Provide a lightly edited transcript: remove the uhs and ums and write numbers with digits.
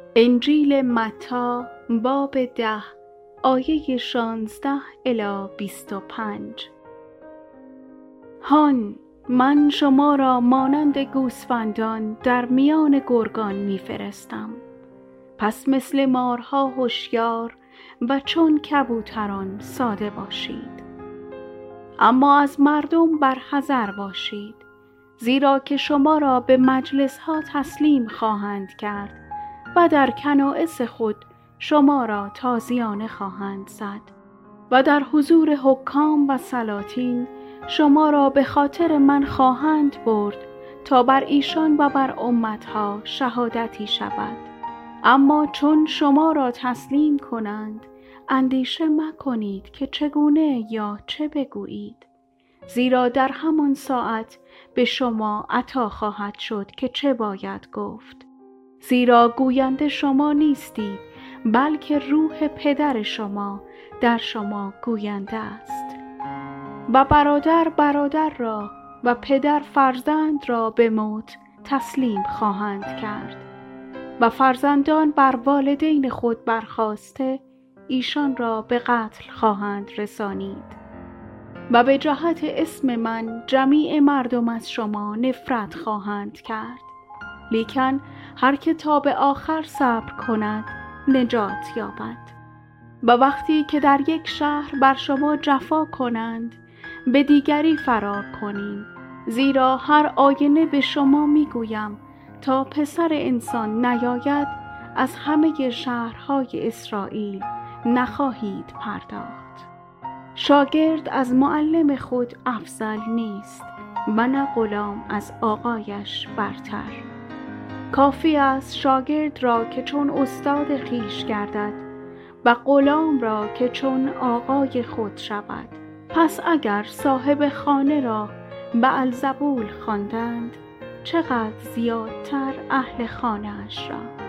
انجیل متی باب 10 آیه 16 الی 25. هان، من شما را مانند گوسفندان در میان گرگان می‌فرستم. پس مثل مارها هوشیار و چون کبوتران ساده باشید. اما از مردم برحذر باشید، زیرا که شما را به مجلس‌ها تسلیم خواهند کرد و در کنایس خود شما را تازیانه خواهند زد و در حضور حکام و سلاطین شما را به خاطر من خواهند برد تا بر ایشان و بر امتها شهادتی شود. اما چون شما را تسلیم کنند، اندیشه مکنید که چگونه یا چه بگویید، زیرا در همان ساعت به شما عطا خواهد شد که چه باید گفت. زیرا گوینده شما نیستید، بلکه روح پدر شما در شما گوینده است. و برادر برادر را و پدر فرزند را به موت تسلیم خواهند کرد و فرزندان بر والدین خود برخاسته ایشان را به قتل خواهند رسانید. و به جهت اسم من جمیع مردم از شما نفرت خواهند کرد. لیکن هر که تا به آخر صبر کند نجات یابد. و وقتی که در یک شهر بر شما جفا کنند، به دیگری فرار کنید، زیرا هر آینه به شما میگویم تا پسر انسان نیاید از همه شهرهای اسرائیل نخواهید پرداخت. شاگرد از معلم خود افضل نیست و نه غلام از آقایش برتر. کافی است شاگرد را که چون استاد خویش گردد و غلام را که چون آقای خود شود. پس اگر صاحب خانه را بألزبول خواندند، چقدر زیادتر اهل خانه اش را.